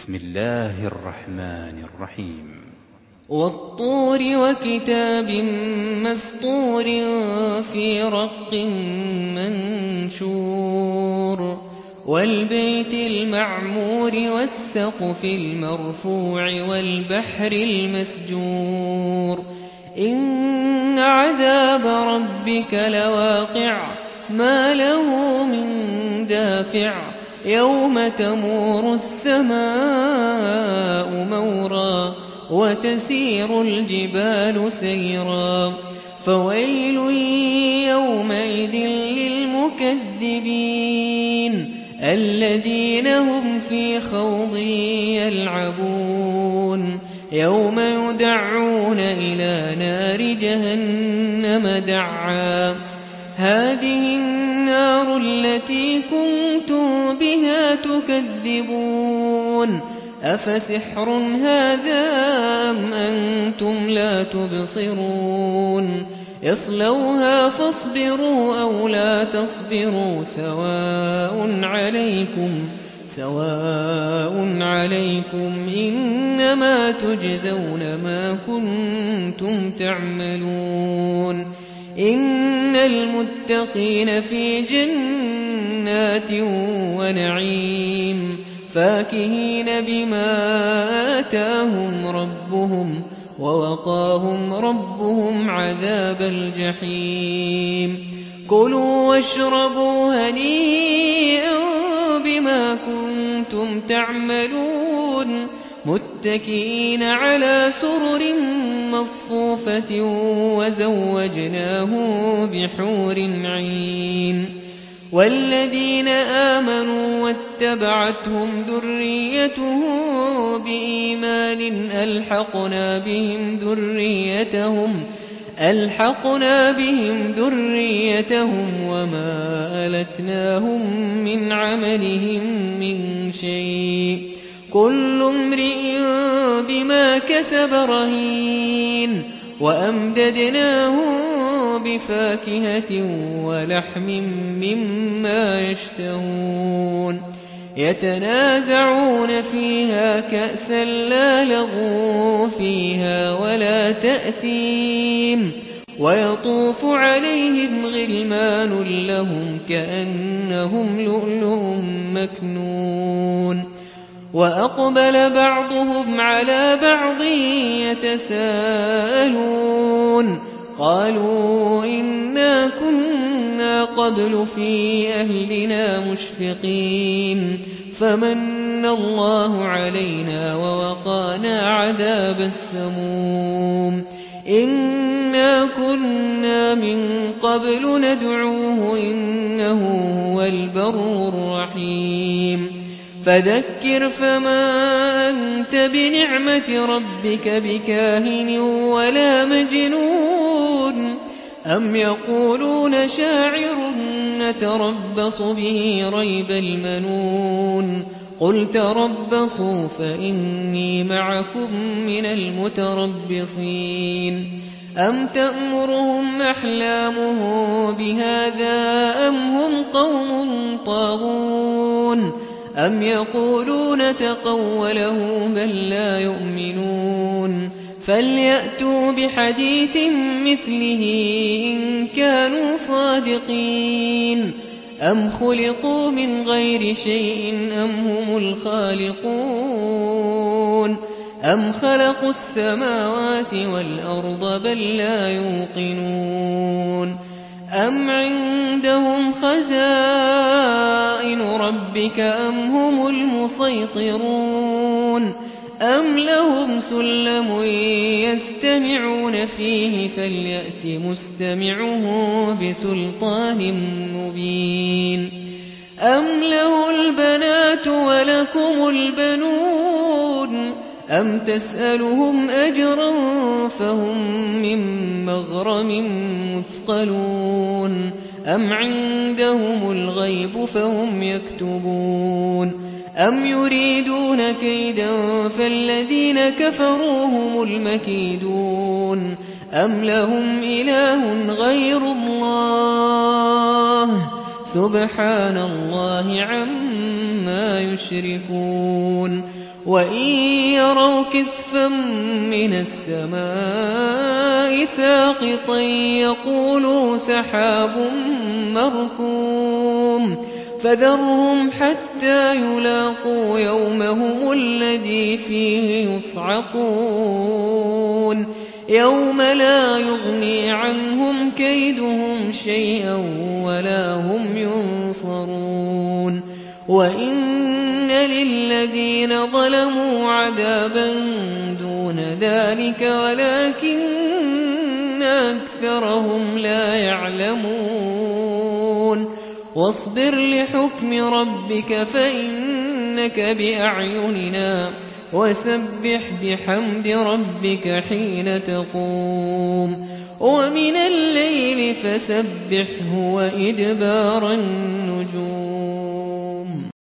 بسم الله الرحمن الرحيم والطور وكتاب مسطور في رق منشور والبيت المعمور والسقف المرفوع والبحر المسجور إن عذاب ربك لواقع ما له من دافع يوم تمور السماء مورا وتسير الجبال سيرا فويل يومئذ للمكذبين الذين هم في خوض يلعبون يوم يدعون إلى نار جهنم دعا هذه النار التي كنتم بها تكذبون أفسحر هذا أم أنتم لا تبصرون اصلوها فاصبروا أو لا تصبروا سواء عليكم إنما تجزون ما كنتم تعملون إن المتقين في جنات ونعيم فاكهين بما آتاهم ربهم ووقاهم ربهم عذاب الجحيم كلوا واشربوا هنيئا بما كنتم تعملون متكئين على سرر مصفوفة وزوجناهم بحور عين والذين آمنوا واتبعتهم ذريتهم بإيمان ألحقنا بهم ذريتهم وما ألتناهم من عملهم من شيء كل امرئ بما كسب رهين وأمددناهم بفاكهة ولحم مما يشتهون يتنازعون فيها كأسا لا لغو فيها ولا تأثيم ويطوف عليهم غلمان لهم كأنهم لؤلؤ مكنون وأقبل بعضهم على بعض يتساءلون قالوا إنا كنا قبل في أهلنا مشفقين فمن الله علينا ووقانا عذاب السموم إنا كنا من قبل ندعوه إنه هو البر الرحيم فذكر فما أنت بنعمة ربك بكاهن ولا مجنون أم يقولون شاعر نتربص به ريب المنون قل تربصوا فإني معكم من المتربصين أم تأمرهم أحلامهم بهذا أم هم قوم طاغون أم يقولون تقوله بل لا يؤمنون فليأتوا بحديث مثله إن كانوا صادقين أم خلقوا من غير شيء أم هم الخالقون أم خلقوا السماوات والأرض بل لا يوقنون أم عندهم خزائن ربك أم هم المسيطرون أم لهم سلم يستمعون فيه فليأت مستمعه بسلطان مبين أم له البنات ولكم البنون أم تسألهم أجرا فهم من مغرم مثقلون أم عندهم الغيب فهم يكتبون أم يريدون كيدا فالذين كفروا هم المكيدون أم لهم إله غير الله سبحان الله عما يشركون وإن يروا كسفا من السماء ساقطا يقولوا سحاب مركوم فذرهم حتى يلاقوا يومهم الذي فيه يصعقون يوم لا يغني عنهم كيدهم شيئا ولا هم ينصرون وإن للذين ظلموا عذابا دون ذلك ولكن أكثرهم لا يعلمون واصبر لحكم ربك فإنك بأعيننا وسبح بحمد ربك حين تقوم ومن الليل فسبحه وإدبار النجوم